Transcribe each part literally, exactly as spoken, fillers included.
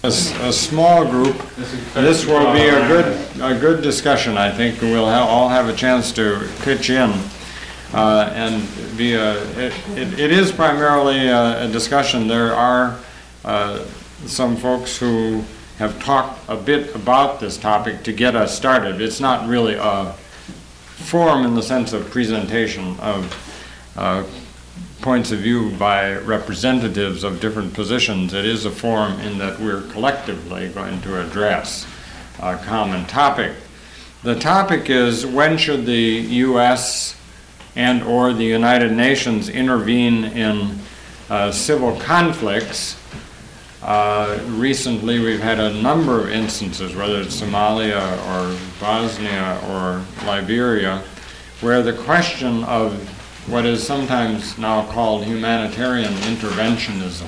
A, s- a small group. This will be a good a good discussion. I think we'll ha- all have a chance to pitch in, uh, and be a. It, it, it is primarily a, a discussion. There are uh, some folks who have talked a bit about this topic to get us started. It's not really a forum in the sense of presentation of uh, points of view by representatives of different positions. It is a forum in that we're collectively going to address a common topic. The topic is, when should the U S and or the United Nations intervene in uh, civil conflicts? Uh, recently we've had a number of instances, whether it's Somalia or Bosnia or Liberia, where the question of what is sometimes now called humanitarian interventionism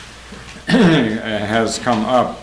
has come up.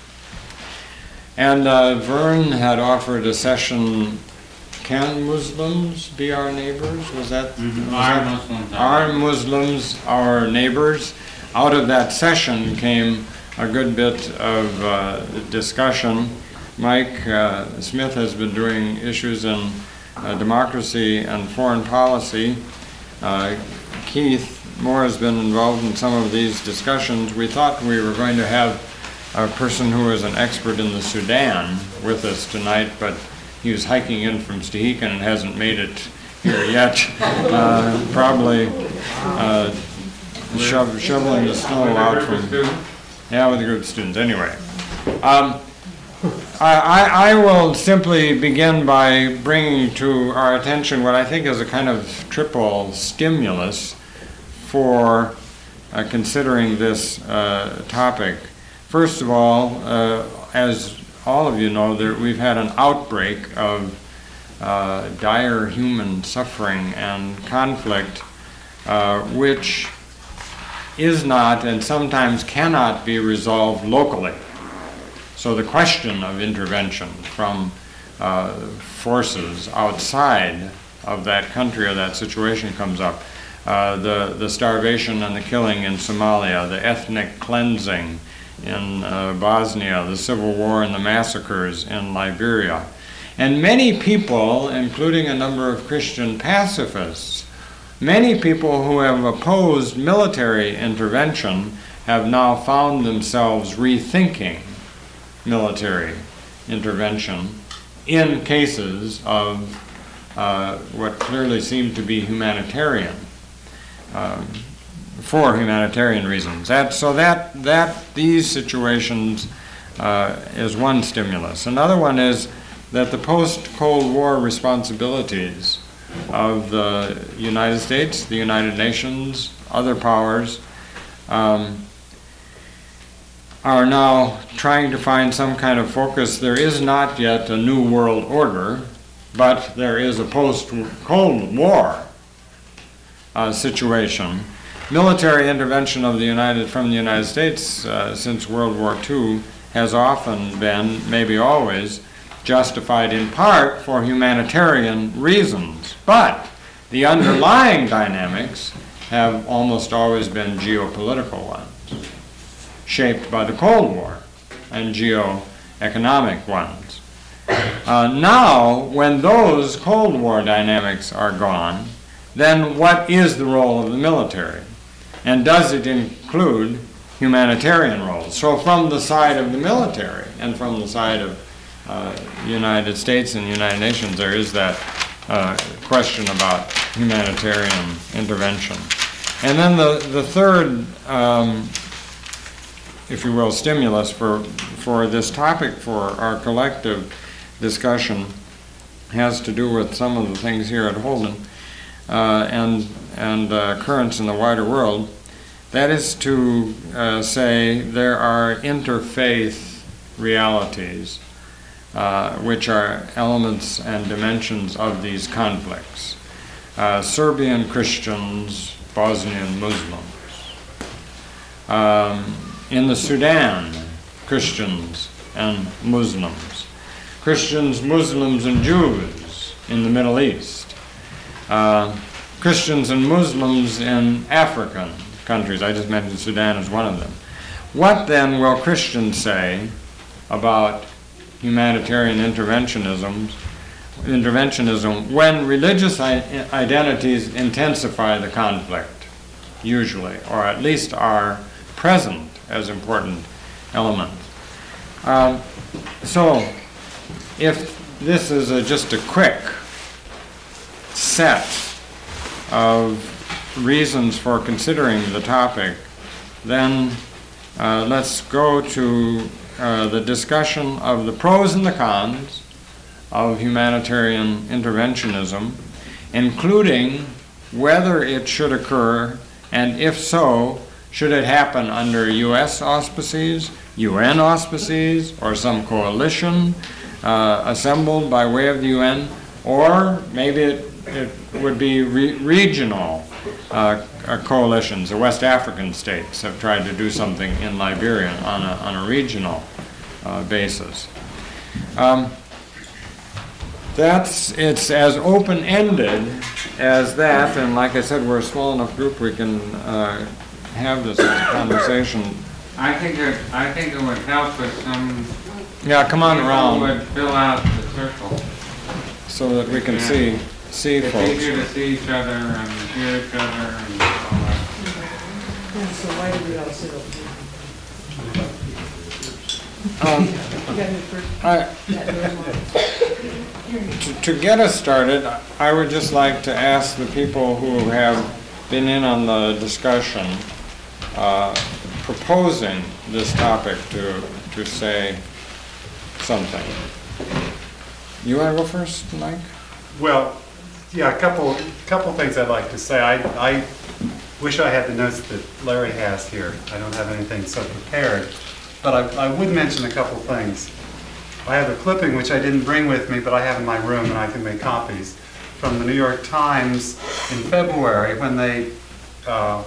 And uh, Vern had offered a session, Can Muslims be our neighbors? Was that? Mm-hmm. was Are that- Muslims our Are Muslims our neighbors? Out of that session came a good bit of uh, discussion. Mike uh, Smith has been doing issues in uh, democracy and foreign policy. Uh, Keith Moore has been involved in some of these discussions. We thought we were going to have a person who is an expert in the Sudan with us tonight, but he was hiking in from Stehekin and hasn't made it here yet. Uh, probably uh, shov- shoveling the snow out from... Yeah, with a group of students. Anyway. Um, I, I, I will simply begin by bringing to our attention what I think is a kind of triple stimulus for uh, considering this uh, topic. First of all, uh, as all of you know, there, we've had an outbreak of uh, dire human suffering and conflict, uh, which is not and sometimes cannot be resolved locally. So the question of intervention from uh, forces outside of that country or that situation comes up. Uh, the, the starvation and the killing in Somalia, the ethnic cleansing in uh, Bosnia, the civil war and the massacres in Liberia. And many people, including a number of Christian pacifists, many people who have opposed military intervention have now found themselves rethinking military intervention in cases of uh, what clearly seem to be humanitarian, um, for humanitarian reasons. That, so that, that these situations uh, is one stimulus. Another one is that the post-Cold War responsibilities of the United States, the United Nations, other powers, um, are now trying to find some kind of focus. There is not yet a new world order, but there is a post-Cold War uh, situation. Military intervention of the United from the United States uh, since World War Two has often been, maybe always, justified in part for humanitarian reasons. But the underlying dynamics have almost always been geopolitical ones, shaped by the Cold War and geoeconomic ones. Uh, now, when those Cold War dynamics are gone, then what is the role of the military? And does it include humanitarian roles? So from the side of the military and from the side of uh, the United States and the United Nations, there is that uh, question about humanitarian intervention. And then the, the third um, if you will, stimulus for, for this topic for our collective discussion has to do with some of the things here at Holden uh, and, and uh, currents in the wider world. That is to uh, say there are interfaith realities uh, which are elements and dimensions of these conflicts. Uh, Serbian Christians, Bosnian Muslims. Um, in the Sudan, Christians and Muslims. Christians, Muslims, and Jews in the Middle East. Uh, Christians and Muslims in African countries. I just mentioned Sudan as one of them. what then will Christians say about humanitarian interventionism, interventionism when religious i- identities intensify the conflict, usually, or at least are present as important elements? Um, so, if this is a, just a quick set of reasons for considering the topic, then uh, let's go to uh, the discussion of the pros and the cons of humanitarian interventionism, including whether it should occur, and if so, should it happen under U S auspices, U N auspices, or some coalition uh, assembled by way of the U N, or maybe it, it would be re- regional uh, uh, coalitions. The West African states have tried to do something in Liberia on a, on a regional uh, basis. Um, That's, it's as open-ended as that, and like I said, we're a small enough group we can uh, have this as a conversation. I think it, I think it would help if some Yeah, come on people around would fill out the circle. so that we can Yeah. see, see It's folks. easier to see each other and hear each other and all that. So why did we all sit over here? Um, You got me first, I, that very one. to, to get us started, I would just like to ask the people who have been in on the discussion uh, proposing this topic to, to say something. You want to go first, Mike? Well, yeah, a couple, couple things I'd like to say. I, I wish I had the notes that Larry has here. I don't have anything so prepared. But I, I would mention a couple things. I have a clipping which I didn't bring with me, but I have in my room and I can make copies, from the New York Times in February when they uh,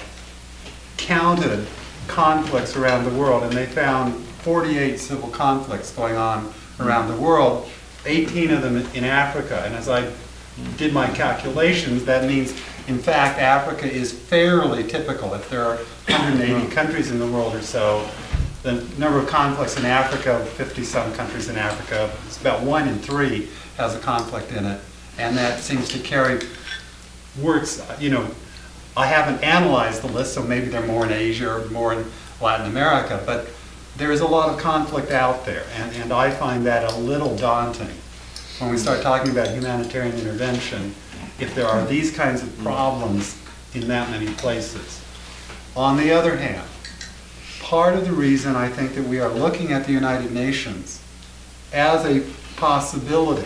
counted conflicts around the world, and they found forty-eight civil conflicts going on around the world, eighteen of them in Africa. And as I did my calculations, that means, in fact, Africa is fairly typical. If there are one hundred eighty countries in the world or so, the number of conflicts in Africa, fifty-some countries in Africa, it's about one in three has a conflict in it. And that seems to carry works, you know, I haven't analyzed the list, so maybe they're more in Asia or more in Latin America, but there is a lot of conflict out there, and, and I find that a little daunting. When we start talking about humanitarian intervention, if there are these kinds of problems in that many places. On the other hand, part of the reason I think that we are looking at the United Nations as a possibility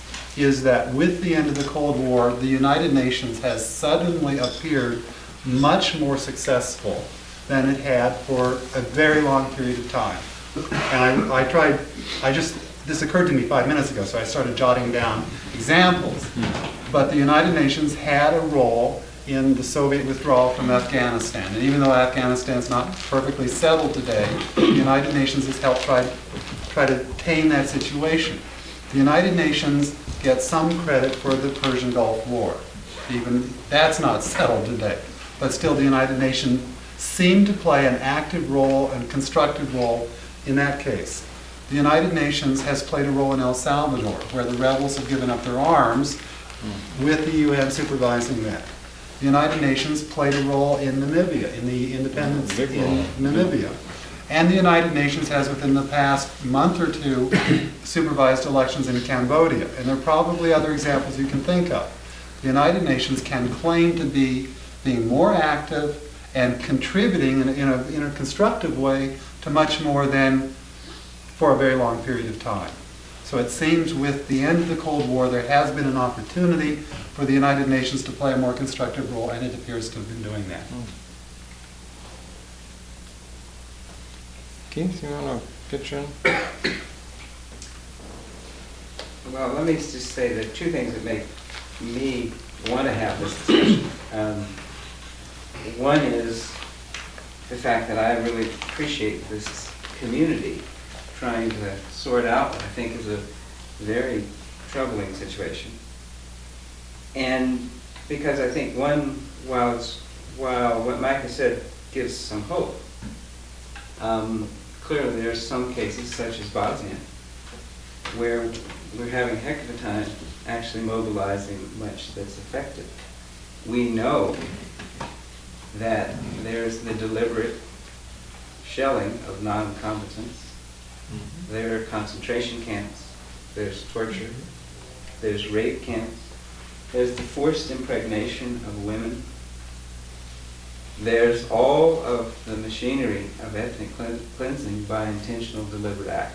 is that with the end of the Cold War, the United Nations has suddenly appeared much more successful than it had for a very long period of time. And I, I tried, I just, this occurred to me five minutes ago, so I started jotting down examples. But the United Nations had a role in the Soviet withdrawal from Afghanistan. And even though Afghanistan's not perfectly settled today, the United Nations has helped try, try to tame that situation. The United Nations gets some credit for the Persian Gulf War. Even that's not settled today. But still, the United Nations seemed to play an active role and constructive role in that case. The United Nations has played a role in El Salvador, where the rebels have given up their arms with the U N supervising that. The United Nations played a role in Namibia, in the independence in Namibia. And the United Nations has, within the past month or two, supervised elections in Cambodia. And there are probably other examples you can think of. The United Nations can claim to be being more active and contributing in a, in a, in a constructive way to much more than for a very long period of time. So it seems with the end of the Cold War, there has been an opportunity for the United Nations to play a more constructive role, and it appears to have been doing that. Keith, you want to pitch in? Well, let me just say that two things that make me want to have this discussion. Um, one is the fact that I really appreciate this community trying to sort out what I think is a very troubling situation. And because I think, one, while, it's, while what Micah said gives some hope, Um, clearly, there are some cases, such as Bosnia, where we're having a heck of a time actually mobilizing much that's effective. We know that there's the deliberate shelling of non-combatants. There are concentration camps, there's torture, there's rape camps, there's the forced impregnation of women, there's all of the machinery of ethnic clean- cleansing by intentional deliberate act.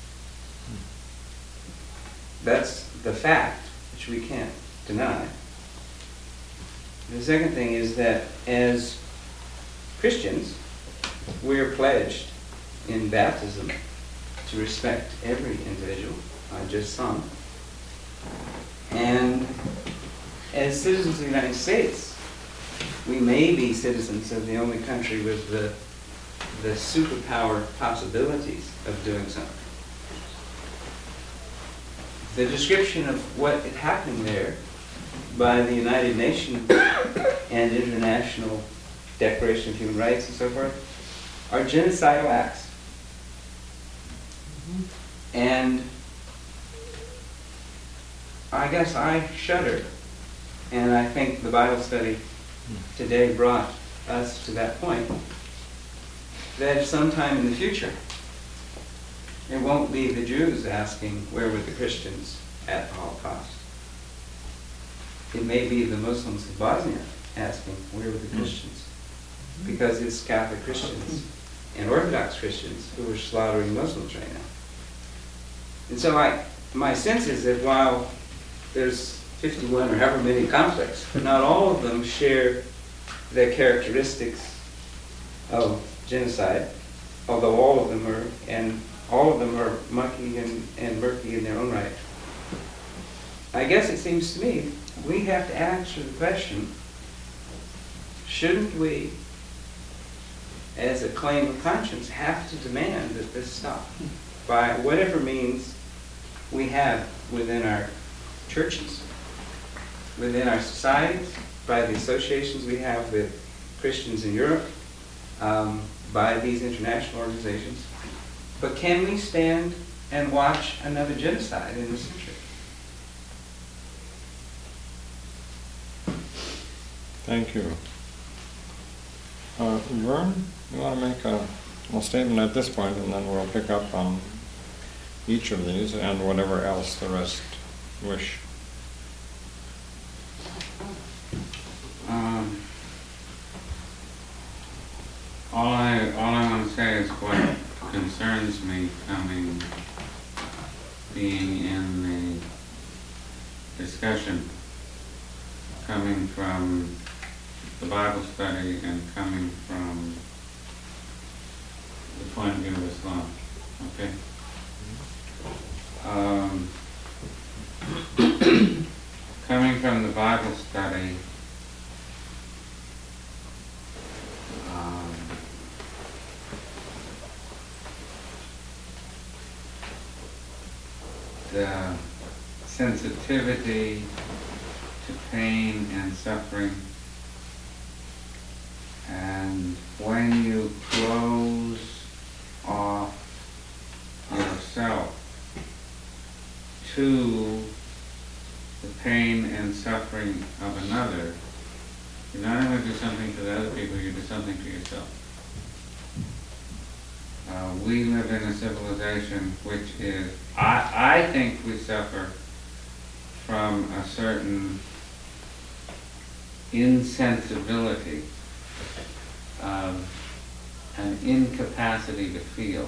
That's the fact, which we can't deny. The second thing is that as Christians, we're pledged in baptism to respect every individual, not just some. And as citizens of the United States, we may be citizens of the only country with the, the superpower possibilities of doing something. The description of what is happening there by the United Nations and International Declaration of Human Rights and so forth are genocidal acts. And I guess I shudder, and I think the Bible study today brought us to that point, that sometime in the future, it won't be the Jews asking, where were the Christians at the Holocaust? It may be the Muslims of Bosnia asking, where were the Christians? Because it's Catholic Christians and Orthodox Christians who are slaughtering Muslims right now. And so I, my sense is that while there's fifty-one or however many conflicts, not all of them share the characteristics of genocide, although all of them are, and all of them are mucky and, and murky in their own right. I guess it seems to me we have to answer the question, shouldn't we, as a claim of conscience, have to demand that this stop by whatever means we have within our churches, within our societies, by the associations we have with Christians in Europe, um, by these international organizations. But can we stand and watch another genocide in this country? Thank you. Uh, Vern, you want to make a, a statement at this point, and then we'll pick up on each of these and whatever else the rest wish. Um, all I, all I want to say is what concerns me coming, being in the discussion, coming from the Bible study and coming from the point of view of Islam. Okay? Um, coming from the Bible study, um, the sensitivity to pain and suffering, and when you close off yourself to the pain and suffering of another, you're not going to do something to the other people, you do something to yourself. Uh, we live in a civilization which is, I, I think we suffer from a certain insensibility, um, an incapacity to feel.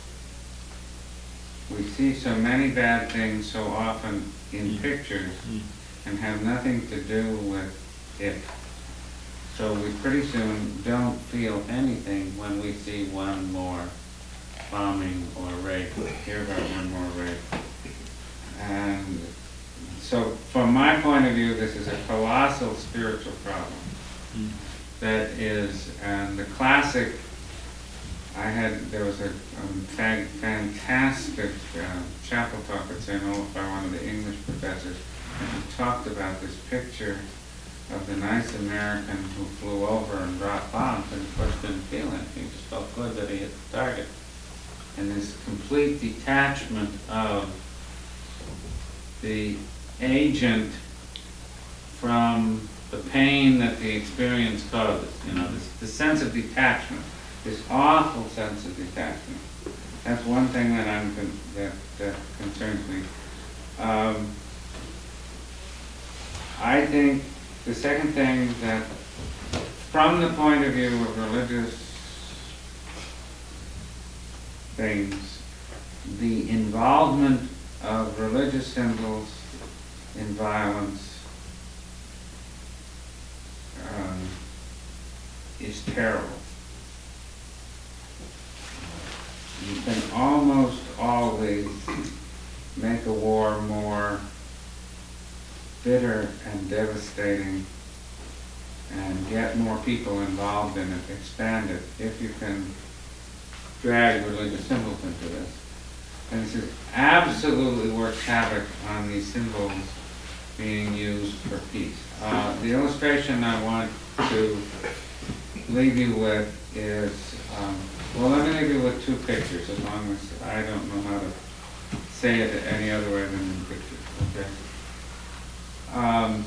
We see so many bad things so often in pictures and have nothing to do with it. So we pretty soon don't feel anything when we see one more bombing or rape, hear about one more rape. And so from my point of view, this is a colossal spiritual problem. That is, and the classic, I had, there was a um, fa fantastic uh, chapel talk at Saint Olaf by one of the English professors, and he talked about this picture of the nice American who flew over and dropped bombs and of course didn't feel anything, just felt good that he hit the target. And this complete detachment of the agent from the pain that the experience causes, you know, this, the sense of detachment, this awful sense of detachment. That's one thing that I'm, con- that, that concerns me. Um, I think the second thing that, from the point of view of religious things, the involvement of religious symbols in violence um, is terrible. You can almost always make a war more bitter and devastating and get more people involved in it, expand it, if you can drag religious symbols into this. And this is absolutely works havoc on these symbols being used for peace. Uh, the illustration I want to leave you with is, um, well, let me leave you with two pictures, as long as I don't know how to say it any other way than in pictures, okay? Um,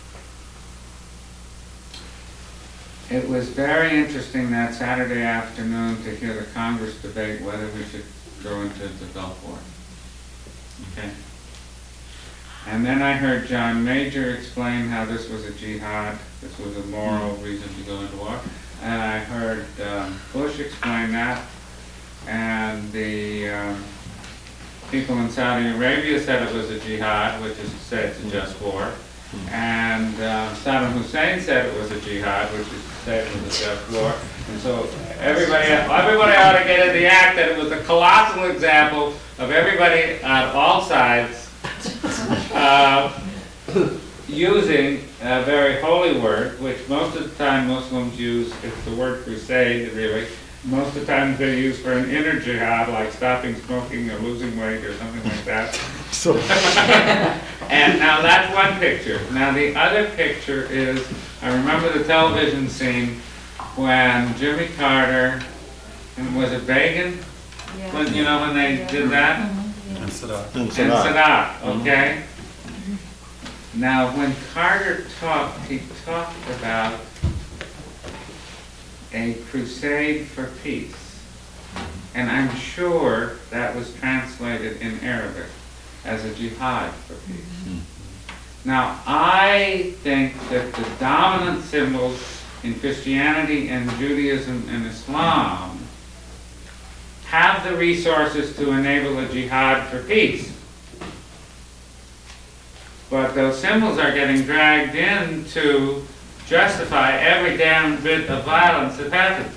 it was very interesting that Saturday afternoon to hear the Congress debate whether we should go into the Gulf War. Okay? And then I heard John Major explain how this was a jihad, this was a moral reason to go into war. And I heard um, Bush explain that, and the um, people in Saudi Arabia said it was a jihad, which is to say it's a just war. And uh, Saddam Hussein said it was a jihad, which is to say it was a just war. And so everybody, everybody ought to get in the act that it was a colossal example of everybody on all sides uh, using a very holy word, which most of the time Muslims use. It's the word crusade, really. Most of the time they're used for an inner jihad, like stopping smoking or losing weight or something like that. So, And now that's one picture. Now the other picture is, I remember the television scene when Jimmy Carter, and was it Reagan? When, you know, when they did that? and Sadat. And And Sadat. Sadat, okay? Now, when Carter talked, he talked about a crusade for peace. And I'm sure that was translated in Arabic as a jihad for peace. Now, I think that the dominant symbols in Christianity and Judaism and Islam have the resources to enable a jihad for peace. But those symbols are getting dragged in to justify every damn bit of violence that happens.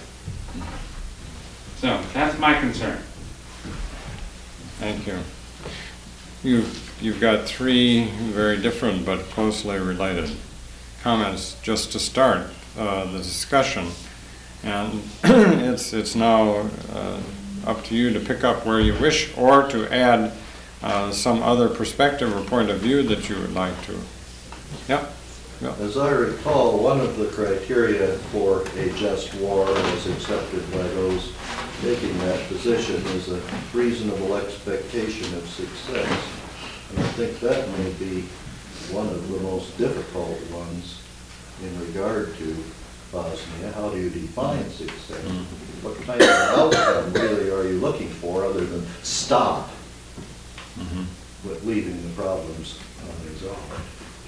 So, that's my concern. Thank you. You've, you've got three very different but closely related comments just to start uh, the discussion. And it's, it's now uh, up to you to pick up where you wish or to add uh, some other perspective or point of view that you would like to. Yep. Yep. As I recall, one of the criteria for a just war as accepted by those taking that position is a reasonable expectation of success. And I think that may be one of the most difficult ones in regard to Bosnia. How do you define success? Mm-hmm. What kind of outcome really are you looking for other than stop mm-hmm. with leaving the problems unresolved?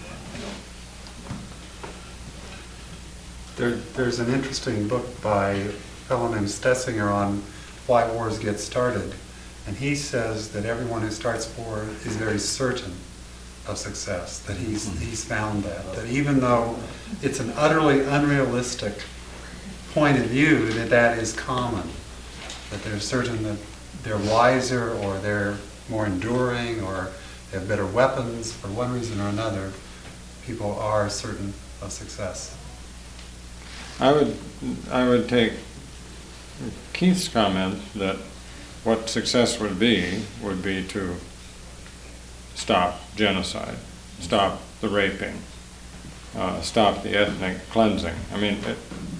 There, there's an interesting book by a fellow named Stessinger on why wars get started. And he says that everyone who starts war is very certain of success, that he's, he's found that. That even though it's an utterly unrealistic point of view, that that is common. That they're certain that they're wiser or they're more enduring or they have better weapons for one reason or another. People are certain of success. I would, I would take Keith's comment that what success would be, would be to stop genocide, stop the raping, uh, stop the ethnic cleansing. I mean, it,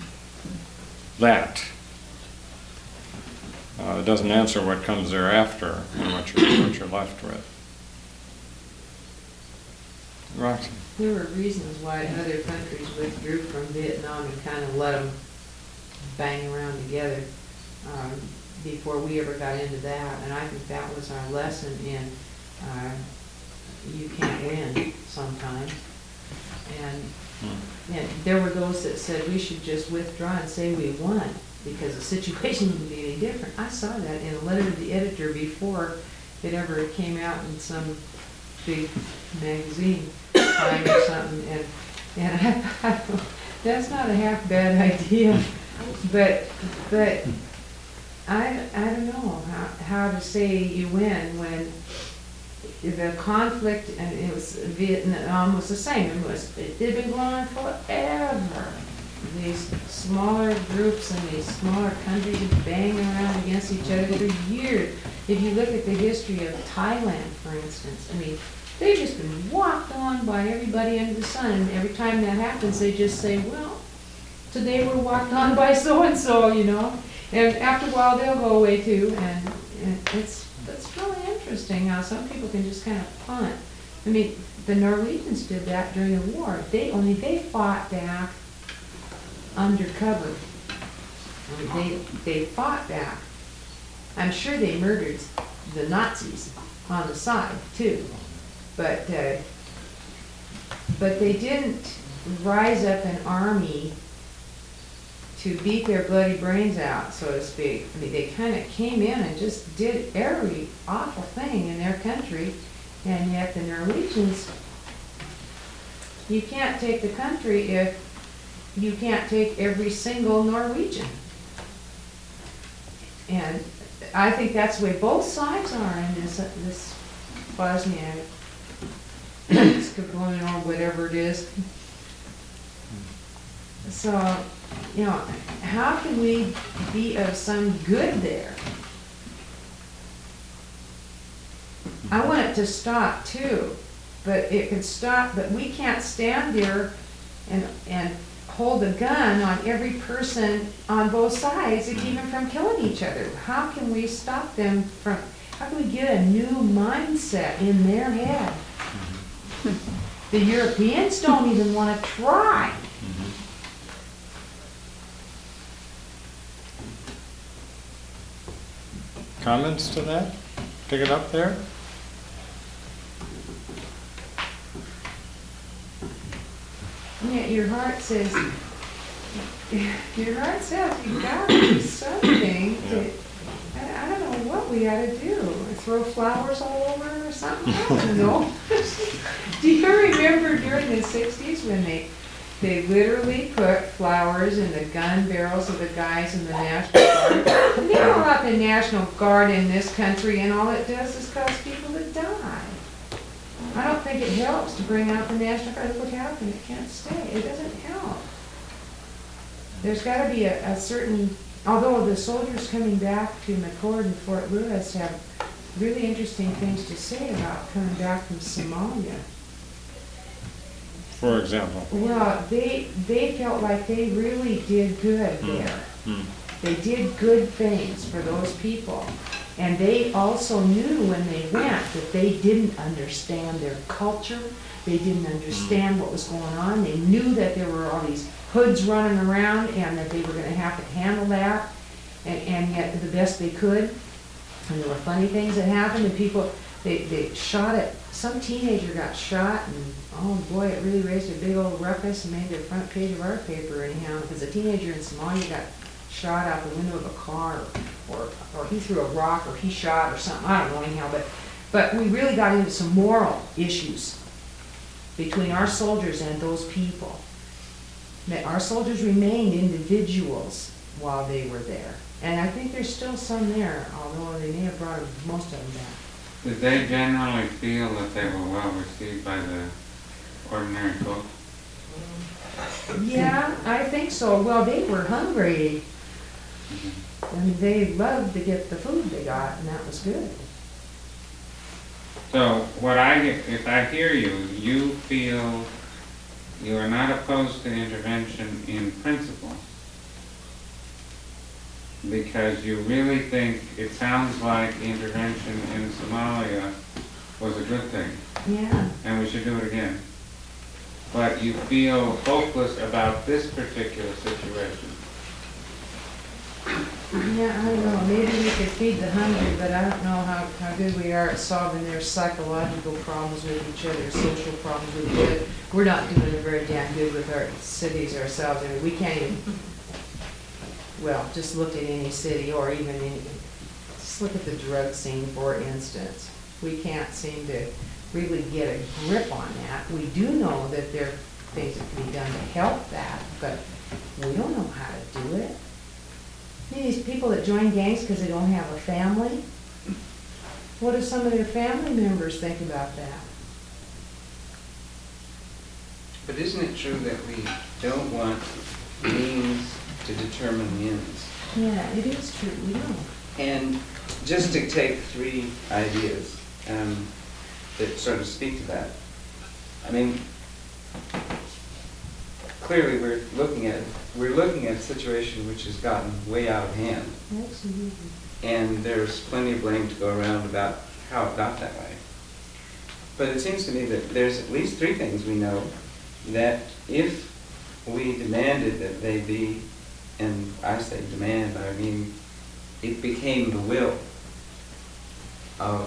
that uh, doesn't answer what comes thereafter and what you're, what you're left with. Roxy? There were reasons why other countries withdrew from Vietnam and kind of let them bang around together um, before we ever got into that. And I think that was our lesson in uh, you can't win sometimes. And, and there were those that said we should just withdraw and say we won because the situation wouldn't be any different. I saw that in a letter to the editor before it ever came out in some big magazine time or something, and, and I thought, that's not a half bad idea, but, but I, I don't know how, how to say you win when the conflict, and it was, Vietnam was the same, it was, it had been going on forever. These smaller groups and these smaller countries banging around against each other for years. If you look at the history of Thailand, for instance, I mean, they've just been walked on by everybody under the sun, and every time that happens, they just say, well, today we're walked on by so-and-so, you know? And after a while, they'll go away too, and, and it's, it's really interesting how some people can just kind of punt. I mean, the Norwegians did that during the war. They, only they fought back undercover. I mean, they, they fought back. I'm sure they murdered the Nazis on the side too, but uh, but they didn't rise up an army to beat their bloody brains out, so to speak. I mean, they kind of came in and just did every awful thing in their country, and yet the Norwegians, you can't take the country if you can't take every single Norwegian. And I think that's the way both sides are in this, uh, this Bosniak, Herzegovina, or whatever it is. So, you know, how can we be of some good there? I want it to stop too, but it can stop, but we can't stand there and, and hold a gun on every person on both sides to keep them from killing each other. How can we stop them from, how can we get a new mindset in their head? The Europeans don't even want to try. Comments to that? Pick it up there? Yeah, your heart says, your heart says you gotta do something to, I, I don't know what we gotta do. Throw flowers all over or something? I don't know. Do you remember during the sixties when they, they literally put flowers in the gun barrels of the guys in the National Guard? And they don't have the National Guard in this country, and all it does is cause people to die. I don't think it helps to bring out the National Guard. Look what happened, it can't stay, it doesn't help. There's gotta be a, a certain, although the soldiers coming back to McCord and Fort Lewis have really interesting things to say about coming back from Somalia. For example? Well, they, they felt like they really did good there. Hmm. They did good things for those people. And they also knew when they went that they didn't understand their culture. They didn't understand what was going on. They knew that there were all these hoods running around and that they were going to have to handle that, and, and yet the best they could. And there were funny things that happened, and people, they, they shot it. Some teenager got shot, and oh boy, it really raised a big old ruckus and made the front page of our paper anyhow, because a teenager in Somalia got shot out the window of a car, or, or he threw a rock, or he shot, or something, I don't know anyhow, but, but we really got into some moral issues between our soldiers and those people. That our soldiers remained individuals while they were there. And I think there's still some there, although they may have brought most of them back. Did they generally feel that they were well received by the ordinary folks? Yeah, I think so. Well, they were hungry. I mean, they loved to get the food they got, and that was good. So what I, if I hear you, you feel you are not opposed to intervention in principle, because you really think, it sounds like intervention in Somalia was a good thing, Yeah, and we should do it again. But you feel hopeless about this particular situation. yeah, I don't know, maybe we could feed the hungry, but I don't know how, how good we are at solving their psychological problems with each other, social problems with each other. We're not doing it very damn good with our cities ourselves, I mean, we can't even, well, just look at any city or even any, just look at the drug scene, for instance. We can't seem to really get a grip on that. We do know that there are things that can be done to help that, but we don't know how to do it. I mean, these people that join gangs because they don't have a family, what do some of their family members think about that? But isn't it true that we don't want means to determine the ends? Yeah, it is true, we know. And just to take three ideas um, that sort of speak to that. I mean, clearly we're looking at we're looking at a situation which has gotten way out of hand, Absolutely. and there's plenty of blame to go around about how it got that way. But it seems to me that there's at least three things we know that if we demanded that they be, and I say demand, I mean it became the will of,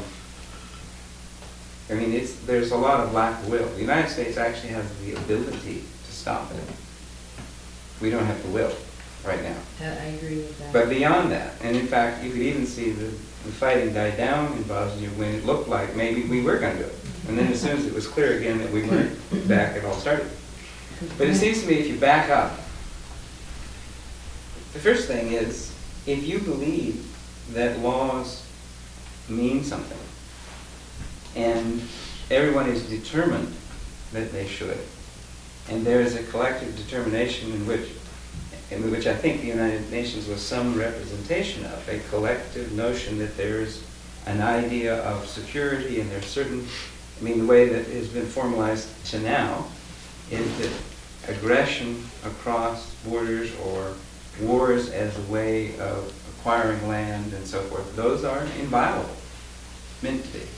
I mean, it's, there's a lot of lack of will. The United States actually has the ability to stop it. We don't have the will right now. I I agree with that. But beyond that, and in fact, you could even see the, the fighting die down in Bosnia when it looked like maybe we were going to do it. And then as soon as it was clear again that we weren't back, it all started. But it seems to me if you back up, the first thing is, if you believe that laws mean something, and everyone is determined that they should, and there is a collective determination in which, in which I think the United Nations was some representation of, a collective notion that there's an idea of security, and there's certain, I mean, the way that it has been formalized to now is that aggression across borders or wars as a way of acquiring land and so forth, those are inviolable, meant to be.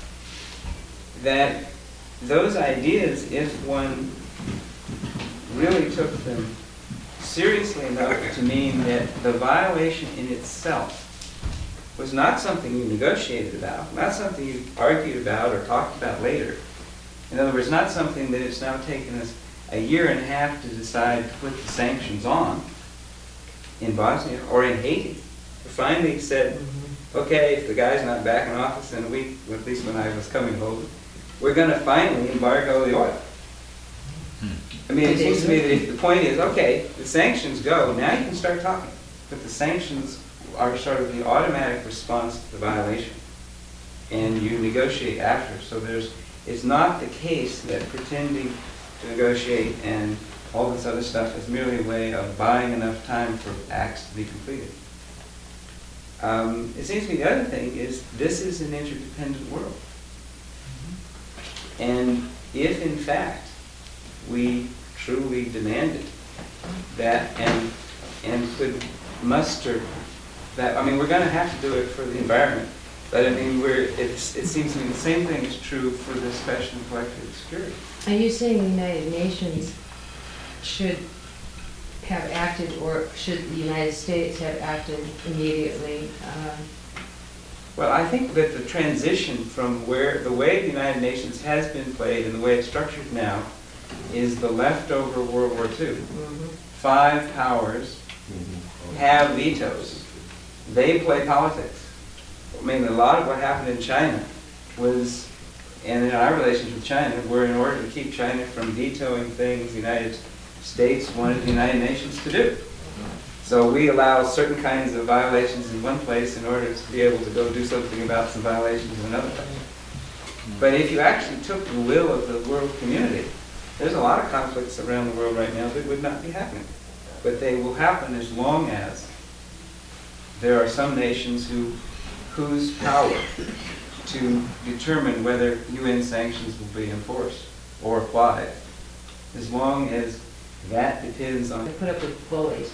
That those ideas, if one really took them seriously enough to mean that the violation in itself was not something you negotiated about, not something you argued about or talked about later. In other words, not something that it's now taken us a year and a half to decide to put the sanctions on in Bosnia or in Haiti. We finally said, okay, if the guy's not back in office in a week, at least when I was coming home, we're going to finally embargo the oil. I mean, it seems to me that if the point is, okay, the sanctions go, now you can start talking. But the sanctions are sort of the automatic response to the violation. And you negotiate after. So there's, it's not the case that pretending to negotiate and all this other stuff is merely a way of buying enough time for acts to be completed. Um, it seems to me the other thing is this is an interdependent world. And if in fact we truly demanded that and and could muster that, I mean, we're going to have to do it for the environment, but I mean, we're, it's, it seems to me the same thing is true for this question of collective security. Are you saying the United Nations should have acted, or should the United States have acted immediately? Uh, Well, I think that the transition from where, the way the United Nations has been played and the way it's structured now is the leftover World War Two. mhm. Five powers have vetoes. They play politics. I mean, a lot of what happened in China was, and in our relations with China, were in order to keep China from vetoing things the United States wanted the United Nations to do. So we allow certain kinds of violations in one place in order to be able to go do something about some violations in another place. But if you actually took the will of the world community, there's a lot of conflicts around the world right now that would not be happening. But they will happen as long as there are some nations who, whose power to determine whether U N sanctions will be enforced or applied as long as that depends on. They put up with bullies.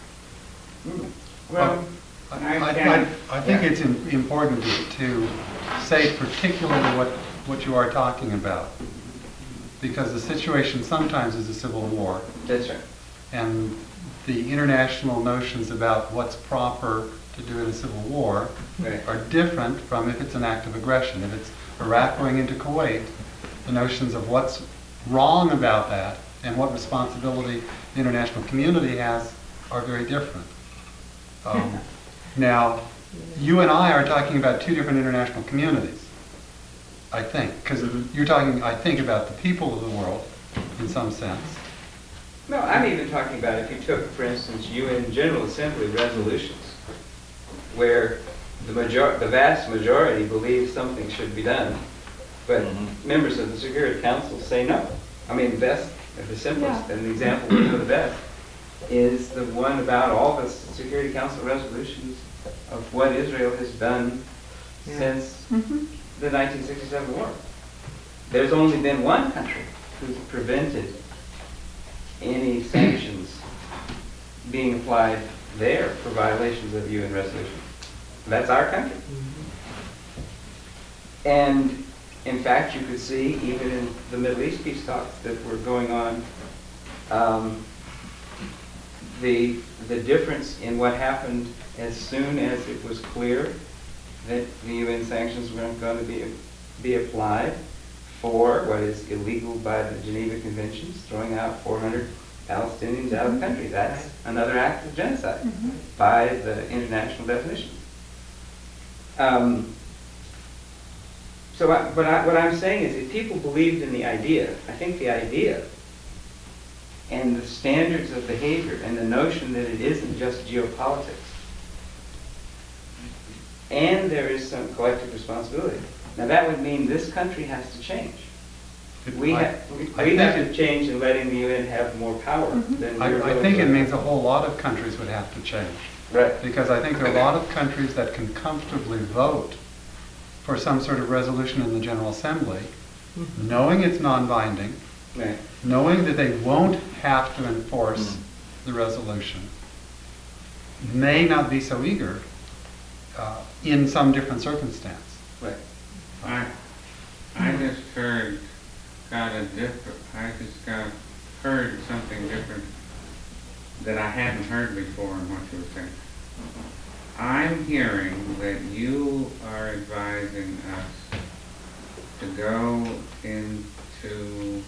Well, I, I I, I can- I think yeah. it's im- important to- to say particularly what, what you are talking about. Because the situation sometimes is a civil war, that's right. and the international notions about what's proper to do in a civil war Right. are different from if it's an act of aggression. If it's Iraq going into Kuwait, the notions of what's wrong about that and what responsibility the international community has are very different. Um, Now, you and I are talking about two different international communities, I think, because Mhm. you're talking, I think, about the people of the world in some sense. No, I'm even talking about if you took, for instance, U N General Assembly resolutions, where the major, the vast majority believe something should be done, but members of the Security Council say no. I mean, the best, the simplest, Yeah. and the example we know the best, is the one about all the Security Council resolutions of what Israel has done Yeah. since Mhm. the nineteen sixty-seven war. There's only been one country who's prevented any sanctions being applied there for violations of U N resolutions. That's our country. And in fact, you could see even in the Middle East peace talks that were going on, um, the, the difference in what happened as soon as it was clear that the U N sanctions weren't going to be, be applied for what is illegal by the Geneva Conventions, throwing out four hundred Palestinians out of the country. That's another act of genocide by the international definition. Um, so I, but I, what I'm saying is if people believed in the idea, I think the idea and the standards of behavior and the notion that it isn't just geopolitics, and there is some collective responsibility. Now that would mean this country has to change. We I- have, we I we think have it- to change in letting the U N have more power than we're I, I willing think to- it means a whole lot of countries would have to change. Right. Because I think there are a lot of countries that can comfortably vote for some sort of resolution in the General Assembly, knowing it's non-binding, Right. knowing that they won't have to enforce the resolution, may not be so eager uh, in some different circumstance. Right. I, I just heard, got a different, I just got, heard something different that I hadn't heard before in what you were saying. I'm hearing that you are advising us to go into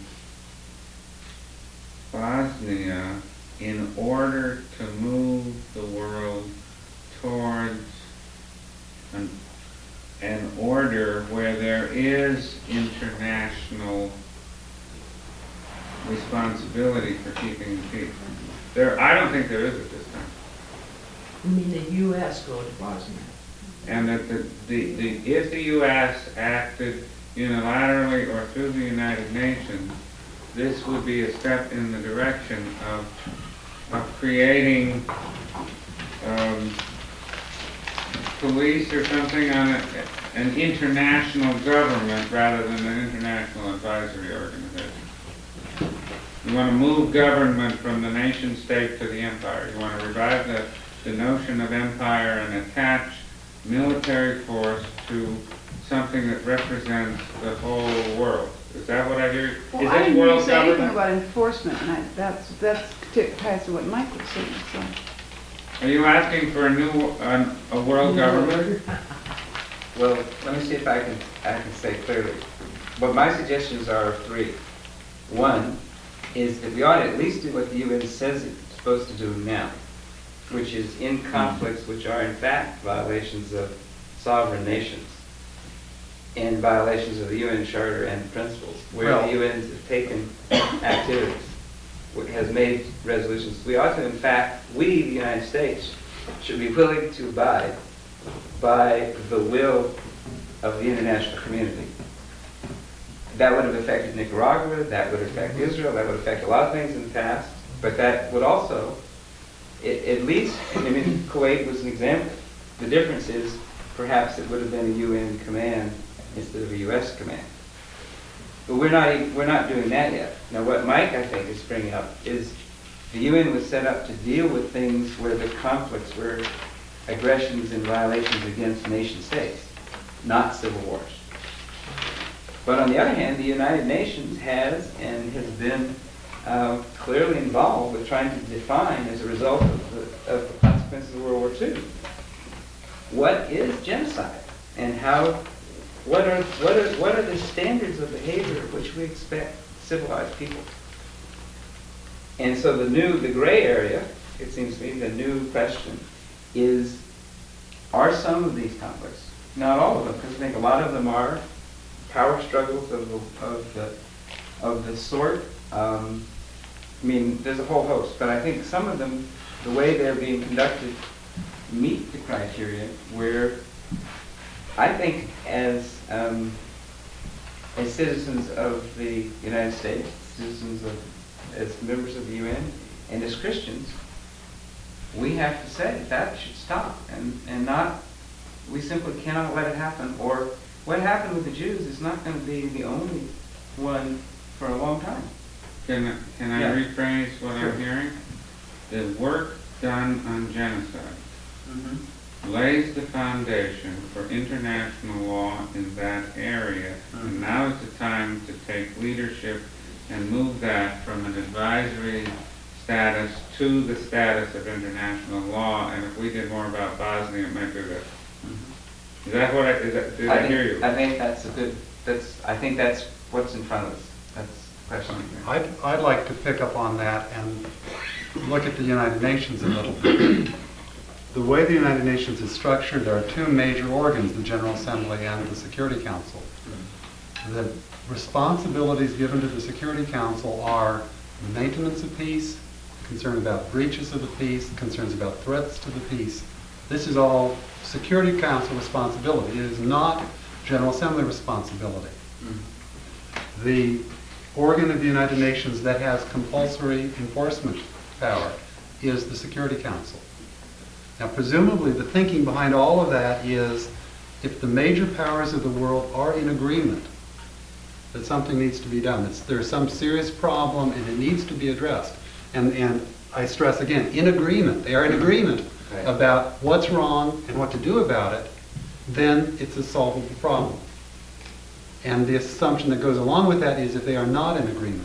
Bosnia in order to move the world towards an, an order where there is international responsibility for keeping the peace. There, I don't think there is at this time. You mean the U S go to Bosnia? And that the, the, the, if the U S acted unilaterally or through the United Nations, this would be a step in the direction of, of creating, um, police or something on a, an international government rather than an international advisory organization. You want to move government from the nation state to the empire. You want to revive the, the notion of empire and attach military force to something that represents the whole world. Is that what I hear? Well, Is I this didn't hear you world say anything government? about enforcement, and I, that's, that's t- ties to what Mike was saying, so. Are you asking for a new, an- a world government? Well, let me see if I can, I can say clearly. But my suggestions are three. One is that we ought to at least do what the U N says it's supposed to do now, which is in conflicts which are in fact violations of sovereign nations and violations of the U N Charter and principles, where Well- the U N has taken activities, wh- has made resolutions. We ought to, in fact, we, the United States, should be willing to abide by the will of the international community. That would have affected Nicaragua, that would affect Israel, that would affect a lot of things in the past, but that would also, it, at least, I mean, Kuwait was an example. The difference is perhaps it would have been a U N command instead of a U S command. But we're not, e- we're not doing that yet. Now, what Mike, I think, is bringing up is the U N was set up to deal with things where the conflicts were aggressions and violations against nation states, not civil wars. But on the other hand, the United Nations has and has been uh, clearly involved with trying to define, as a result of the, of the consequences of World War Two, what is genocide and how, what are, what are, what are the standards of behavior which we expect civilized people. And so the new, the gray area, it seems to me, the new question is, are some of these conflicts, not all of them, because I think a lot of them are power struggles of the, of the, of the sort. Um, I mean, there's a whole host, but I think some of them, the way they're being conducted, meet the criteria where I think as, um, as citizens of the United States, citizens of, as members of the U N, and as Christians, we have to say that should stop, and, and not, we simply cannot let it happen. Or what happened with the Jews is not going to be the only one for a long time. Can, I- can I Yeah. rephrase what Sure. I'm hearing? The work done on genocide Mm-hmm. lays the foundation for international law in that area. Mhm. And now is the time to take leadership and move that from an advisory status to the status of international law. And if we did more about Bosnia, it might do that. Is that what I, is that, did I, think, hear you? I think that's a good, that's, I think that's what's in front of us. That's the question. I'd, I'd like to pick up on that and look at the United Nations a little bit. The way the United Nations is structured, there are two major organs, the General Assembly and the Security Council. The responsibilities given to the Security Council are maintenance of peace, concern about breaches of the peace, concerns about threats to the peace. This is all Security Council responsibility. It is not General Assembly responsibility. The organ of the United Nations that has compulsory enforcement power is the Security Council. Now, presumably, the thinking behind all of that is if the major powers of the world are in agreement that something needs to be done, that there's some serious problem and it needs to be addressed. And, and I stress again, in agreement, they are in agreement Right. about what's wrong and what to do about it, then it's a solvable problem. And the assumption that goes along with that is if they are not in agreement,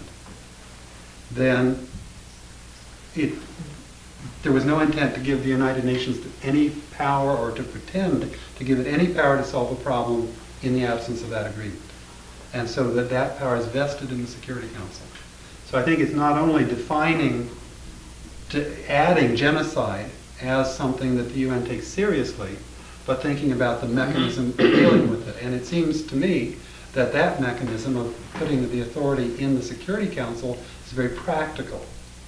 then it, there was no intent to give the United Nations any power or to pretend to give it any power to solve a problem in the absence of that agreement. And so that that power is vested in the Security Council. So I think it's not only defining, to adding genocide as something that the U N takes seriously, but thinking about the mechanism of dealing with it. And it seems to me that that mechanism of putting the authority in the Security Council is very practical.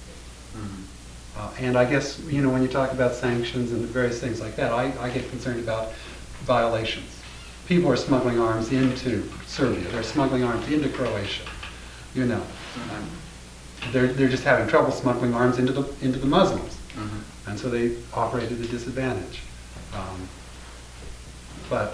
Uh, and I guess, you know, when you talk about sanctions and various things like that, I, I get concerned about violations. People are smuggling arms into Serbia. They're smuggling arms into Croatia. You know, they're they're just having trouble smuggling arms into the into the Muslims, and so they operate at a disadvantage. Um, but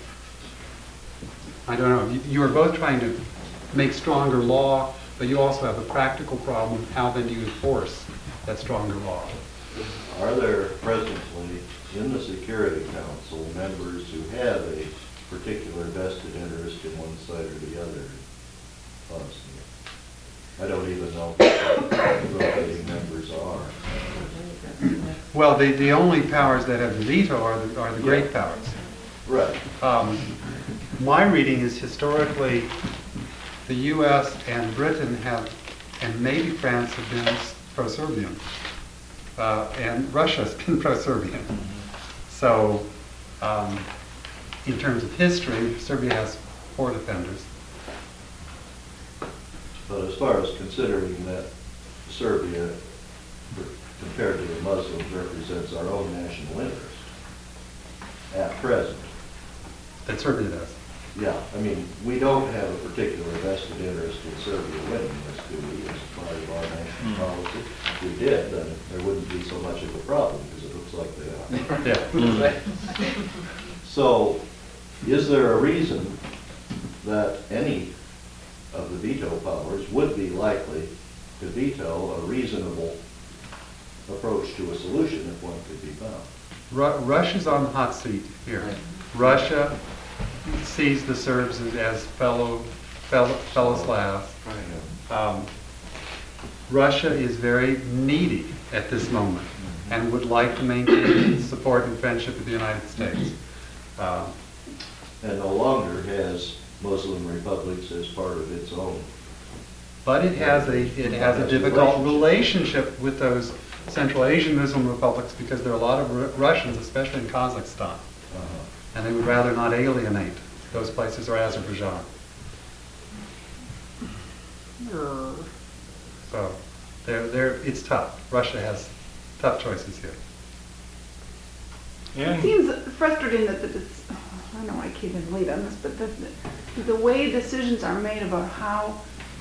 I don't know. You, you are both trying to make stronger law, but you also have a practical problem. How then do you enforce that stronger law? Are there presently in the Security Council members who have a particular vested interest in one side or the other in Bosnia? I don't even know who the rotating members are. Well, the, the only powers that have the veto are the, are the great powers. Right. Um, my reading is historically the U S and Britain have, and maybe France have been pro-Serbian. Uh, and Russia's been pro-Serbian. So, um, in terms of history, Serbia has four defenders. But as far as considering that Serbia, compared to the Muslims, represents our own national interest at present. That Serbia does. Yeah, I mean, we don't have a particular vested interest in Serbia winning this, do we, as part of our national policy? If we did, then there wouldn't be so much of a problem, because it looks like they are. Yeah. So, is there a reason that any of the veto powers would be likely to veto a reasonable approach to a solution if one could be found. Ru- Russia's on the hot seat here. Russia sees the Serbs as- as fellow, fellow, fellow Slavs. Um, Russia is very needy at this moment and would like to maintain support and friendship with the United States. Um, And no longer has Muslim republics as part of its own. But it has a, it has a difficult relationship with those Central Asian Muslim republics because there are a lot of Ru- Russians, especially in Kazakhstan, and they would rather not alienate those places or Azerbaijan. So, they're, they're, it's tough. Russia has tough choices here. It And seems frustrating that the, dec- I don't know why I keep in lead on this, but the, the- the way decisions are made about how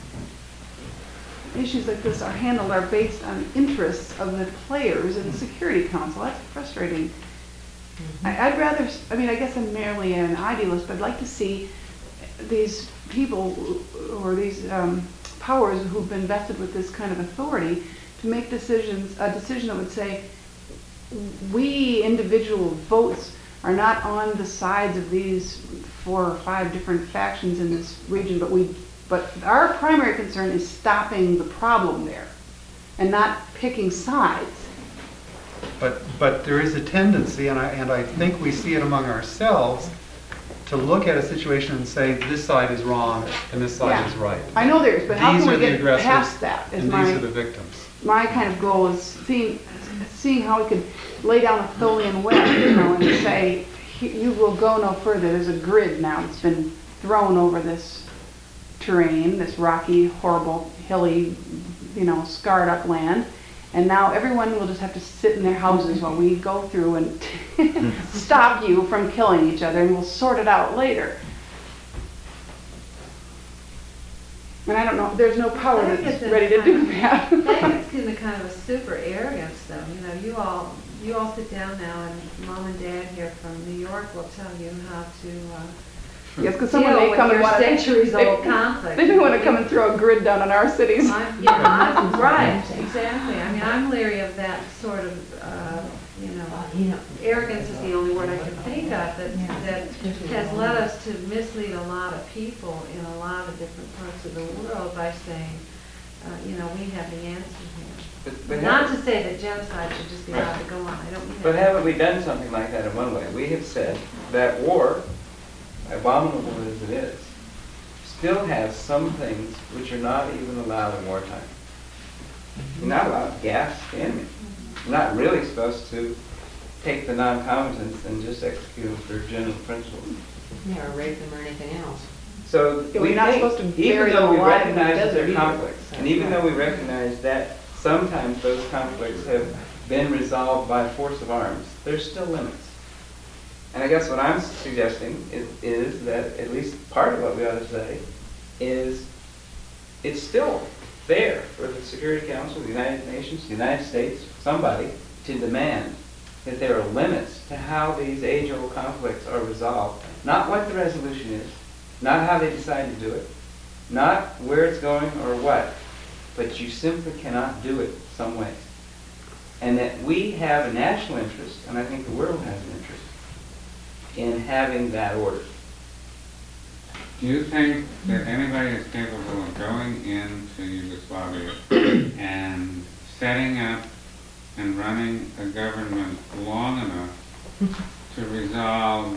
issues like this are handled are based on interests of the players in the Security Council. That's frustrating. I- I'd rather, s- I mean, I guess I'm merely an idealist, but I'd like to see these people who- or these um, powers who've been vested with this kind of authority to make decisions, a decision that would say, we individual votes are not on the sides of these four or five different factions in this region, but we, but our primary concern is stopping the problem there and not picking sides. But, but there is a tendency, and I, and I think we see it among ourselves, to look at a situation and say, this side is wrong and this side Yeah. is right. I know there is, but how These can are we the get aggressors, past that is and these my, are the victims. my kind of goal is seeing, seeing how we could lay down a Tholian web, you know, and say, "He- you will go no further. There's a grid now that's been thrown over this terrain, this rocky, horrible, hilly, you know, scarred up land. And now everyone will just have to sit in their houses while we go through and stop you from killing each other, and we'll sort it out later." And I don't know, there's no power I think that's it's ready to kind do of- that. I think it's into kind of a super arrogance though, you know, you all, you all sit down now and mom and dad here from New York will tell you how to, uh, Yes, because someone deal may with come and your want to. centuries-old conflict. They may want to come and throw a grid down on our cities. I'm, you know, I'm, right, exactly, I mean, I'm leery of that sort of, uh, you know, arrogance is the only word I can think of that, that has led us to mislead a lot of people in a lot of different parts of the world by saying, uh, you know, we have the answer here. But, but Not haven't- to say that genocide should just be allowed to go on, I don't mean that. But haven't we done something like that in one way? We have said that war, abominable as it is, still has some things which are not even allowed in wartime. You're not allowed to gas the enemy. You're not really supposed to take the non-combatants and just execute them for general principles. Yeah, or rape them or anything else. So Yeah, we we're not think, supposed to even bury though them we alive in the recognize that desert there are either. conflicts, and even though we recognize that sometimes those conflicts have been resolved by force of arms, there's still limits. And I guess what I'm suggesting is, is that at least part of what we ought to say is it's still there for the Security Council, the United Nations, the United States, somebody to demand that there are limits to how these age-old conflicts are resolved. Not what the resolution is, not how they decide to do it, not where it's going or what, but you simply cannot do it some ways. And that we have a national interest, and I think the world has an interest, in having that order. Do you think that anybody is capable of going into Yugoslavia and setting up and running a government long enough to resolve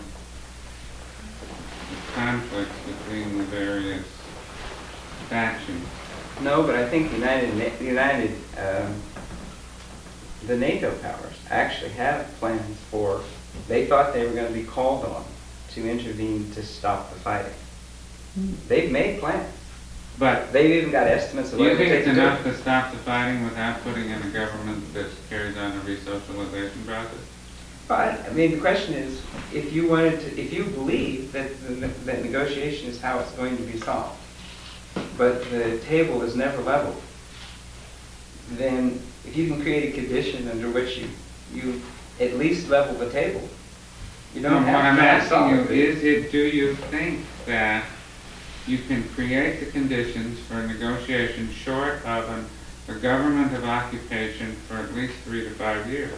the conflicts between the various factions? No, but I think United, Na- United, um, the NATO powers actually have plans for, they thought they were going to be called on to intervene to stop the fighting. They've made plans. But They've even got estimates of do what you it would think take it's to do enough it. to stop the fighting without putting in a government that carries on a resocialization process? But, I mean, the question is, if you wanted to, if you believe that, the- that negotiation is how it's going to be solved, but the table is never leveled, then if you can create a condition under which you, you at least level the table, you No, don't what have I'm to asking solve you it. is, it, do you think that you can create the conditions for negotiation short of an, a government of occupation for at least three to five years.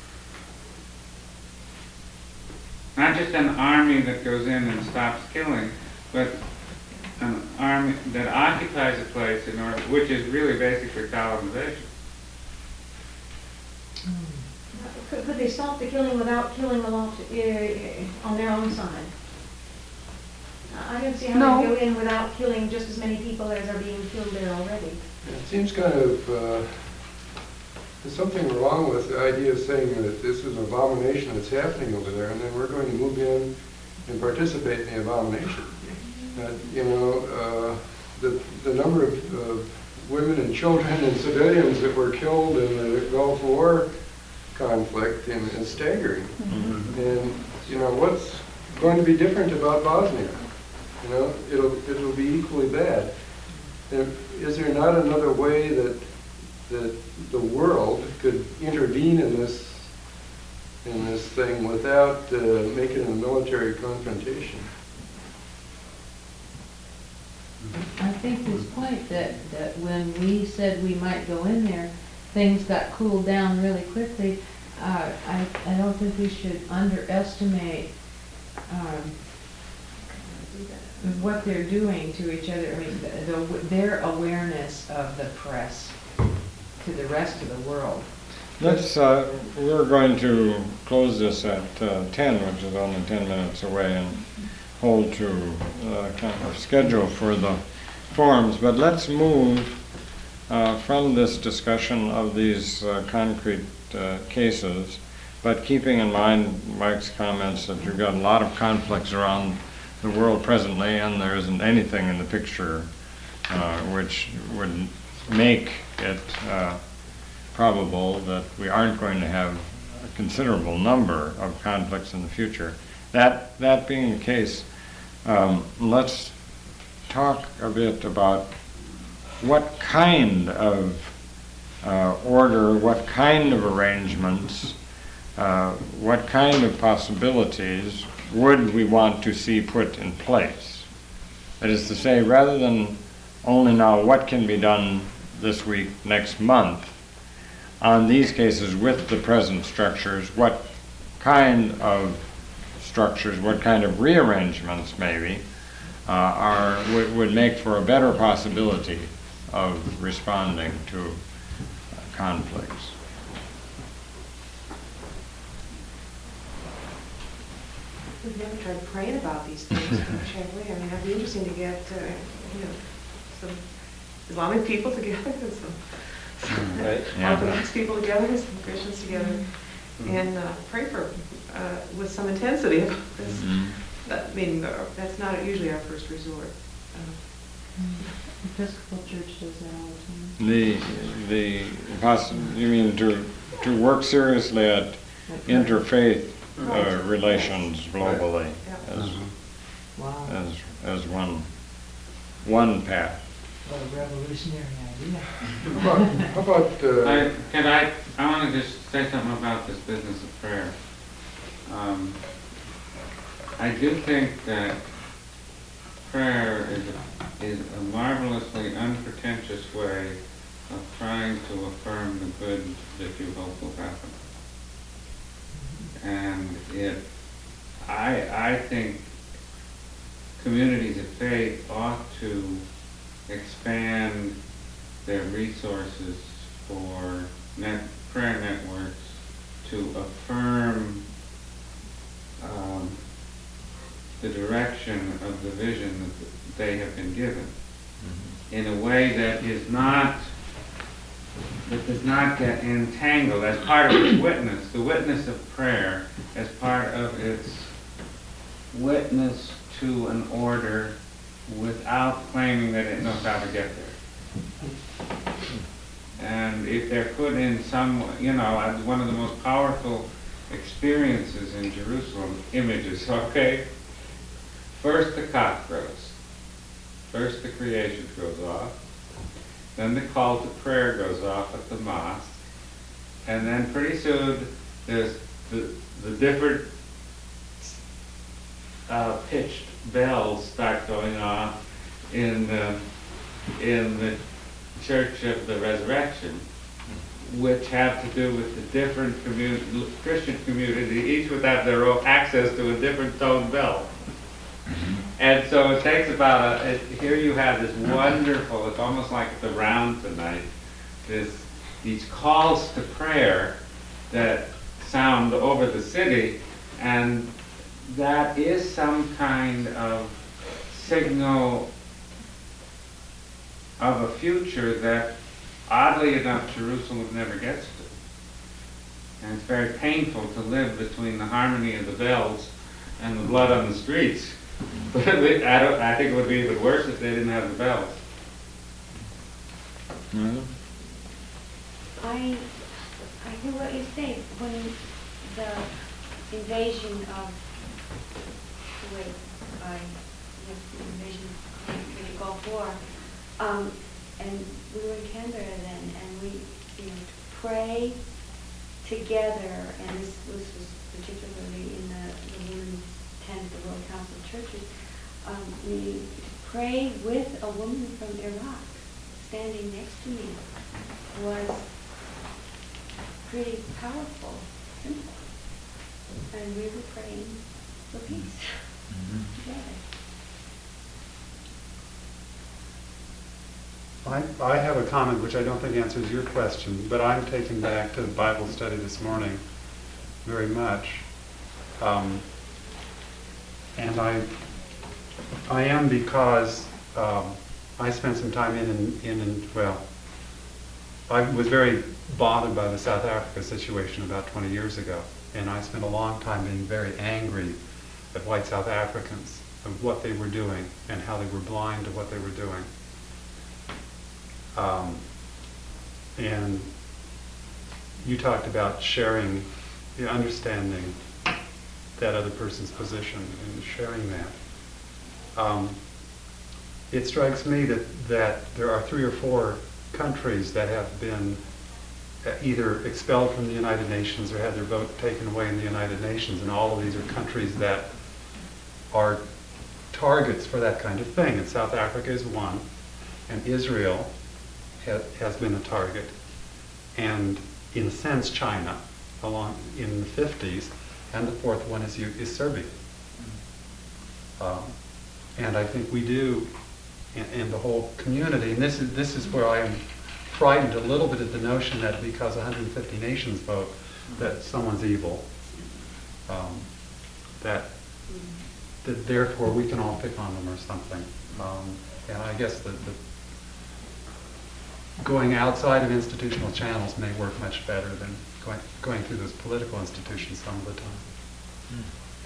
Not just an army that goes in and stops killing, but an army that occupies a place in order, which is really basically colonization. Could, could they stop the killing without killing them off, uh, on their own side? I don't see how No. they go in without killing just as many people as are being killed there already. It seems kind of, uh, there's something wrong with the idea of saying that this is an abomination that's happening over there, and then we're going to move in and participate in the abomination. Uh, you know, uh, the, the number of uh, women and children and civilians that were killed in the Gulf War conflict in, is staggering. Mm-hmm. And, you know, what's going to be different about Bosnia? You know, it'll, it'll be equally bad. And is there not another way that, that the world could intervene in this, in this thing without uh, making a military confrontation? I think this point that, that when we said we might go in there, things got cooled down really quickly. Uh, I, I don't think we should underestimate, um, what they're doing to each other. I mean, the, the, their awareness of the press to the rest of the world. Let's, uh, we're going to close this at uh, ten, which is only ten minutes away, and hold to uh, kind of schedule for the forums. But let's move uh, from this discussion of these uh, concrete uh, cases, but keeping in mind Mike's comments that you've got a lot of conflicts around the world presently, and there isn't anything in the picture uh, which would make it uh, probable that we aren't going to have a considerable number of conflicts in the future. That, that being the case, um, let's talk a bit about what kind of uh, order, what kind of arrangements, uh, what kind of possibilities would we want to see put in place? That is to say, rather than only now what can be done this week, next month, on these cases with the present structures, what kind of structures, what kind of rearrangements maybe, uh, are would, would make for a better possibility of responding to uh, conflicts. We've never tried praying about these things much, have we? I mean, it'd be interesting to get, uh, you know, some Islamic people together, and some Right. Yeah. Orthodox people together, and some Christians together, and uh, pray for, uh, with some intensity about this. Mhm. That- I mean, uh, that's not usually our first resort. Uh, Episcopal Church does that all the time. The, the, poss- you mean to, to work seriously at interfaith uh, relations globally Yeah. as, Wow, as, as one, one path. what a revolutionary idea. How about, how about uh, I, can I, I want to just say something about this business of prayer. Um, I do think that prayer is a, is a marvelously unpretentious way of trying to affirm the good that you hope will happen. And it, I, I think communities of faith ought to expand their resources for net, prayer networks to affirm um, the direction of the vision that they have been given in a way that is not, that does not get entangled as part of its witness, the witness of prayer as part of its witness to an order without claiming that it knows how to get there. And if there could in some, you know, uh, one of the most powerful experiences in Jerusalem, images, okay? First the cock crows. First the creation goes off. Then the call to prayer goes off at the mosque. And then pretty soon there's the, the different uh, pitched bells start going off in the, in the Church of the Resurrection, which have to do with the different commu- Christian community, each would have their own access to a different tone bell. And so it takes about a, it, here you have this wonderful, it's almost like the round tonight, this, these calls to prayer that sound over the city, and that is some kind of signal of a future that, oddly enough, Jerusalem never gets to. And it's very painful to live between the harmony of the bells and the blood on the streets. But I, don't, I think it would be even worse if they didn't have the bells. Hmm? I, I hear what you say. When the invasion of Kuwait by the invasion of the Gulf War, um, and we were in Canberra then, and we, you know, to pray together, and this, this was particularly in the, the women's tent of the World Council of Churches, um, we pray with a woman from Iraq standing next to me was pretty powerful, simple. And we were praying for peace Mm-hmm. together. I, I have a comment which I don't think answers your question, but I'm taken back to the Bible study this morning very much. Um, and I, I am because um, I spent some time in, in, in, well, I was very bothered by the South Africa situation about twenty years ago. And I spent a long time being very angry at white South Africans of what they were doing and how they were blind to what they were doing. Um, and you talked about sharing, you know, understanding that other person's position and sharing that. Um, it strikes me that, that there are three or four countries that have been either expelled from the United Nations or had their vote taken away in the United Nations, and all of these are countries that are targets for that kind of thing. And South Africa is one, and Israel ha has been a target, and in a sense China, along in the fifties, and the fourth one is, is Serbia. Um, and I think we do, in, in the whole community, and this is, this is where I am frightened a little bit at the notion that because one hundred fifty nations vote, that someone's evil. Um, that, that therefore we can all pick on them or something. Um, and I guess that the going outside of institutional channels may work much better than going, going through those political institutions some of the time.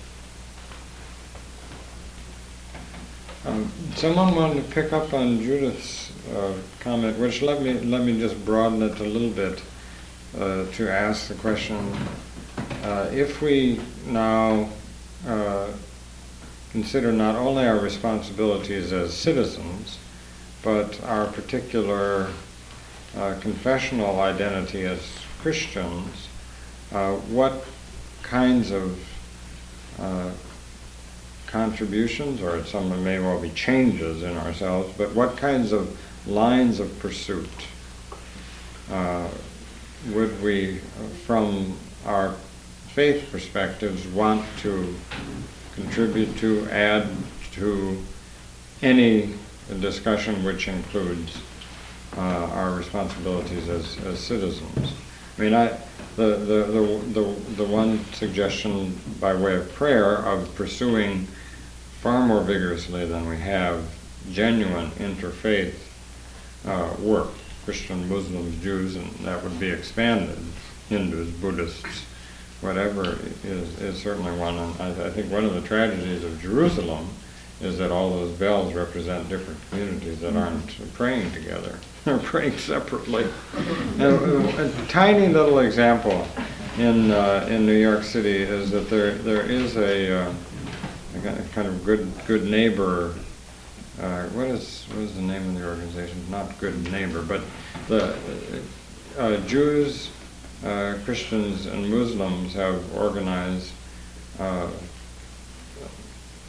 Um, someone wanted to pick up on Judith's uh, comment, which let me let me just broaden it a little bit uh, to ask the question: uh, if we now uh, consider not only our responsibilities as citizens, but our particular uh, confessional identity as Christians, uh, what kinds of uh, contributions, or some may well be changes in ourselves, but what kinds of lines of pursuit uh, would we, from our faith perspectives, want to contribute to, add to any discussion which includes uh, our responsibilities as, as citizens? I mean, I, the, the, the, the, the one suggestion by way of prayer of pursuing far more vigorously than we have genuine interfaith uh, work, Christian, Muslims, Jews, and that would be expanded, Hindus, Buddhists, whatever, is, is certainly one. And I, I think one of the tragedies of Jerusalem is that all those bells represent different communities that aren't praying together. They're praying separately. And a, a tiny little example in uh, in New York City is that there there is a, uh, a kind of good good neighbor. Uh, what is what is the name of the organization? Not Good Neighbor, but the uh, Jews, uh, Christians, and Muslims have organized Uh,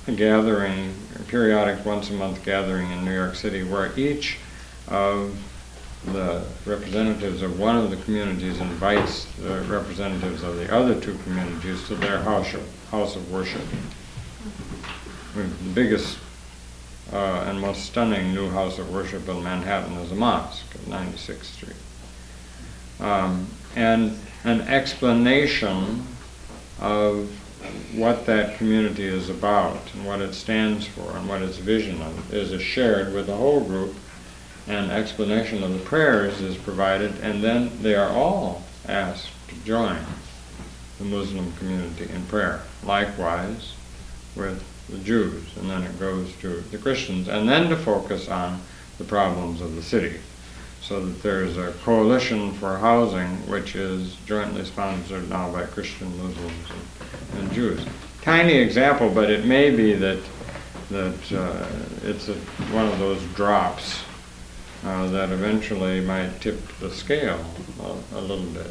a gathering, a periodic once-a-month gathering in New York City where each of the representatives of one of the communities invites the representatives of the other two communities to their house of, house of worship. The biggest uh, and most stunning new house of worship in Manhattan is a mosque at ninety-sixth Street. Um, and an explanation of what that community is about and what it stands for and what its vision of is shared with the whole group, and explanation of the prayers is provided, and then they are all asked to join the Muslim community in prayer. Likewise with the Jews, and then it goes to the Christians, and then to focus on the problems of the city, so that there's a coalition for housing which is jointly sponsored now by Christian, Muslims, and, and Jews. Tiny example, but it may be that that uh, it's a, one of those drops uh, that eventually might tip the scale a, a little bit.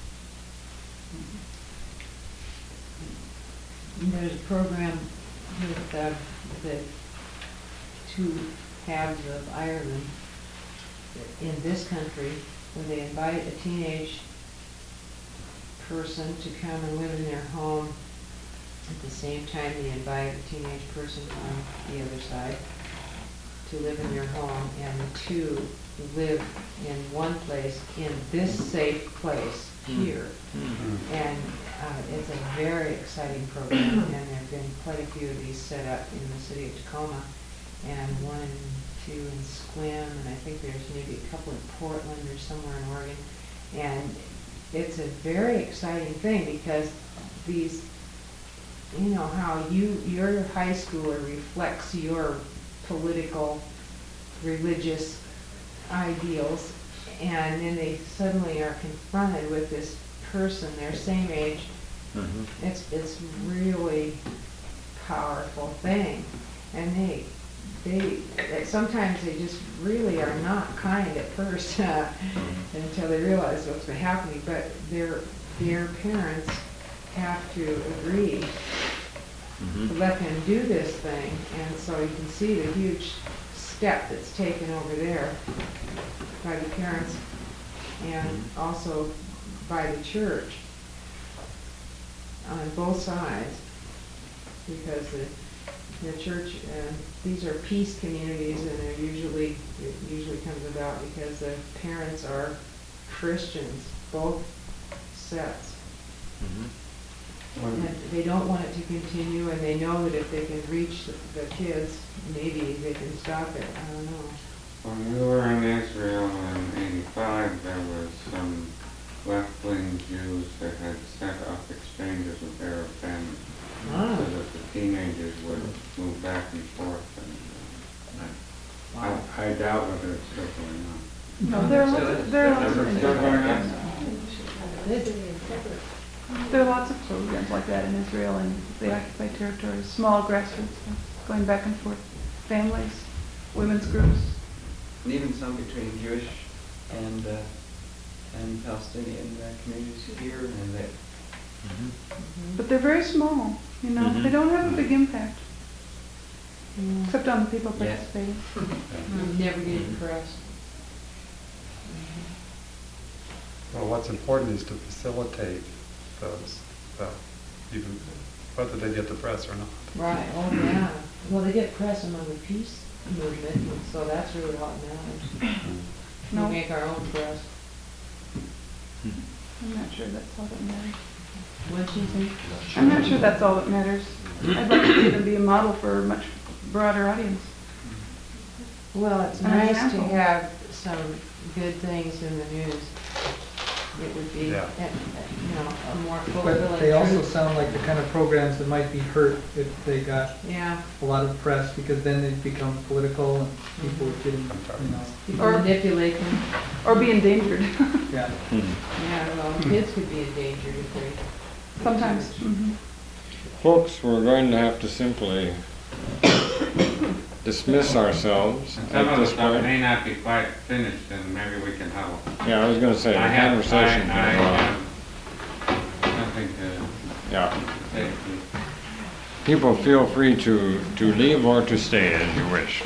There's a program with uh, the two halves of Ireland in this country where they invite a teenage person to come and live in their home. At the same time, they invite a teenage person on the other side to live in their home, and the two live in one place, in this safe place here. Mm-hmm. And uh, it's a very exciting program, and there have been quite a few of these set up in the city of Tacoma, and one and two in Sequim, and I think there's maybe a couple in Portland or somewhere in Oregon. And it's a very exciting thing because these, you know, how you your high schooler reflects your political, religious ideals, and then they suddenly are confronted with this person their same age. Mm-hmm. It's it's really powerful thing, and they they sometimes they just really are not kind at first uh, until they realize what's been happening. But their their parents have to agree Mm-hmm. to let them do this thing, and so you can see the huge step that's taken over there by the parents and also by the church on both sides, because the, the church, uh, these are peace communities, and they're usually, it usually comes about because the parents are Christians, both sets. Mm-hmm. And they don't want it to continue, and they know that if they can reach the, the kids, maybe they can stop it. I don't know. When we were in Israel in eighty-five, there was some left-wing Jews that had set up exchanges with Arab families, Ah. so that the teenagers would move back and forth. And uh, Wow. I, I doubt whether it's still going on. No, there are lots of, there are lots Is it still of, going on? there are lots of programs like that in Israel and the occupied territories, small grassroots, stuff, going back and forth, families, women's groups. And even some between Jewish and uh, and Palestinian uh, communities here and there. But they're very small, you know, Mhm. they don't have a big impact, Mm. except on the people Yeah. participating. Mm, Never get impressed. Well, what's important is to facilitate those, well, even whether they get the press or not. Right, oh yeah. Well, they get press among the peace movement, and so that's really what matters. We No, make our own press. I'm not sure that's all that matters. What do you think? I'm not sure that's all that matters. I'd like to see them be a model for a much broader audience. Well, it's An nice to example. have some good things in the news. It would be, Yeah. uh, uh, you know, a more But they fulfilling also truth. sound like the kind of programs that might be hurt if they got Yeah, a lot of press, because then it becomes political and people would get, in, you know, people Or- manipulate them. Or be endangered, yeah. Yeah, well, kids could be endangered if they. sometimes. Mhm. Folks, we're going to have to simply dismiss ourselves And at some of the this stuff point. may not be quite finished, and maybe we can help. Yeah, I was going to say, the I have, I, conversation. I can go on. have something to Yeah. say, please. people feel free to, to leave or to stay as you wish.